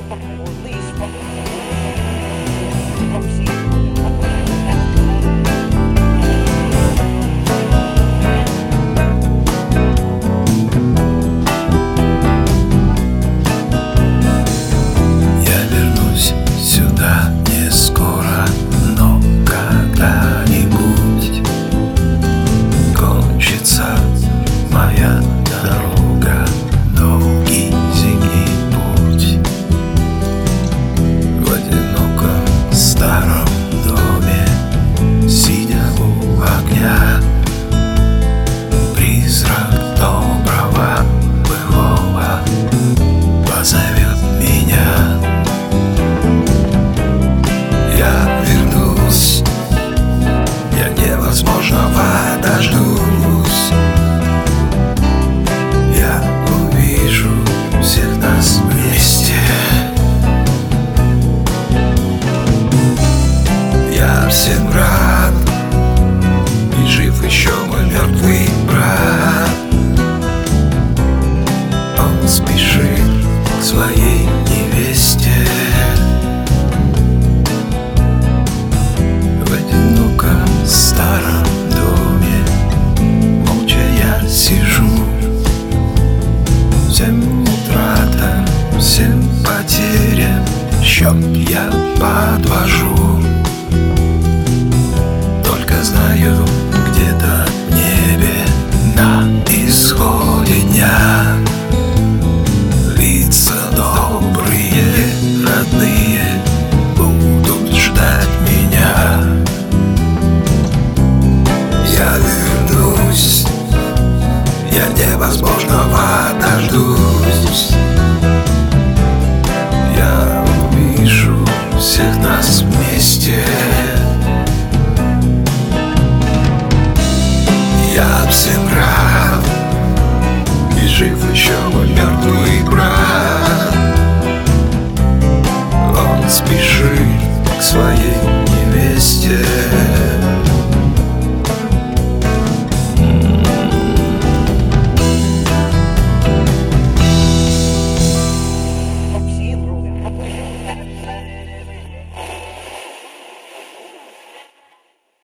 Всем рад, и жив еще мой мертвый брат. Он спешит к своей невесте. В одиноком старом доме молча я сижу. Всем утратам, всем потерям счет я подвожу. Знаю, где-то в небе на исходе дня лица добрые, родные будут ждать меня. Я вернусь, я невозможного дождусь. Я увижу всех нас вместе.